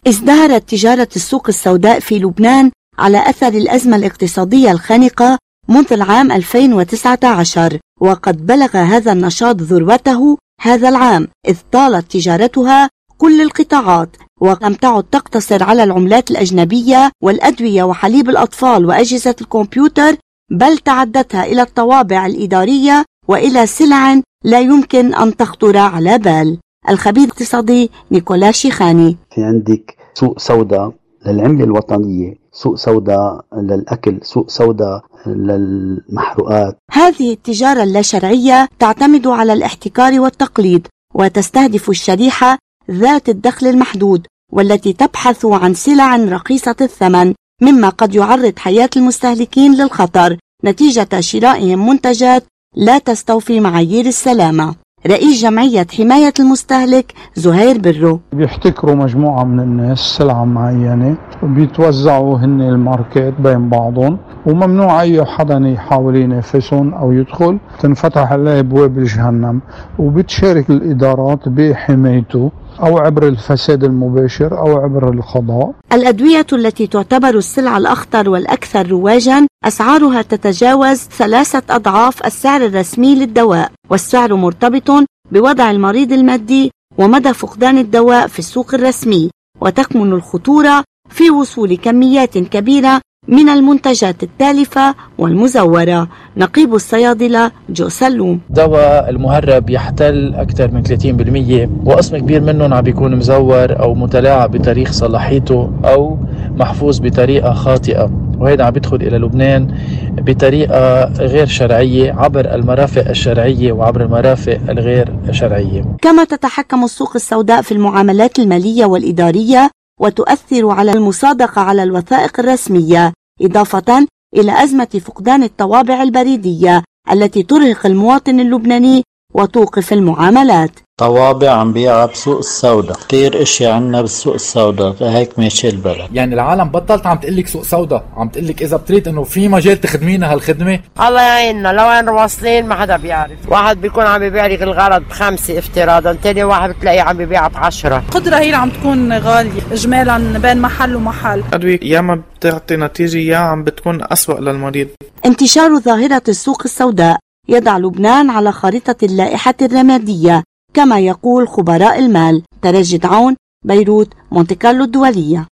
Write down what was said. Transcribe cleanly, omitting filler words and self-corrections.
ازدهرت تجارة السوق السوداء في لبنان على أثر الأزمة الاقتصادية الخانقة منذ العام 2019، وقد بلغ هذا النشاط ذروته هذا العام، إذ طالت تجارتها كل القطاعات ولم تعد تقتصر على العملات الأجنبية والأدوية وحليب الأطفال وأجهزة الكمبيوتر، بل تعدتها إلى الطوابع الإدارية وإلى سلع لا يمكن أن تخطر على بال. الخبير الاقتصادي نيكولا شيخاني: في عندك سوق سوداء للعملة الوطنية، سوق سوداء للأكل، سوق سوداء للمحروقات. هذه التجارة اللا شرعية تعتمد على الاحتكار والتقليد، وتستهدف الشريحة ذات الدخل المحدود والتي تبحث عن سلع رخيصة الثمن، مما قد يعرض حياة المستهلكين للخطر نتيجة شرائهم منتجات لا تستوفي معايير السلامة. رئيس جمعية حماية المستهلك زهير برو: بيحتكروا مجموعة من الناس سلعة معينة وبيتوزعوا هن الماركات بين بعضهم، وممنوع أي حدا يحاول ينافسهم أو يدخل، تنفتح عليه أبواب الجهنم، وبتشارك الإدارات بحمايته أو عبر الفساد المباشر أو عبر القضاء. الأدوية التي تعتبر السلعة الأخطر والأكثر رواجا أسعارها تتجاوز 3 أضعاف السعر الرسمي للدواء، والسعر مرتبط بوضع المريض المادي ومدى فقدان الدواء في السوق الرسمي، وتكمن الخطورة في وصول كميات كبيرة من المنتجات التالفة والمزورة. نقيب الصيادلة جو سلوم: دواء المهرب يحتل أكثر من 30%، وقسم كبير منهم عم بيكون مزور أو متلاعب بتاريخ صلاحيته أو محفوظ بطريقة خاطئة، وهذا عم بيدخل إلى لبنان بطريقة غير شرعية عبر المرافق الشرعية وعبر المرافق الغير شرعية. كما تتحكم السوق السوداء في المعاملات المالية والإدارية وتؤثر على المصادقة على الوثائق الرسمية، إضافة إلى أزمة فقدان الطوابع البريدية التي ترهق المواطن اللبناني وتوقف المعاملات. طوابع عم بيعها بسوق السوداء، كتير اشياء عنا بالسوق السوداء، هيك ماشي البلد. يعني العالم بطلت عم تقلك سوق سوداء، عم تقلك إذا بتريد إنه في مجال تخدمينا هالخدمة. الله يعيننا، لو وين واصلين ما حدا بيعرف. واحد بيكون عم بيبيع لك الغرض ب5 افتراضا، تاني واحد بتلاقيه عم بيبيعها ب10. القدرة هي عم تكون غالية إجمالا بين محل ومحل. أدوية يا ما بتعطي نتيجة يا عم بتكون أسوأ للمريض. انتشار ظاهرة السوق السوداء يضع لبنان على خارطة اللائحة الرمادية كما يقول خبراء المال. ترجي دعون، بيروت، مونتي كارلو الدولية.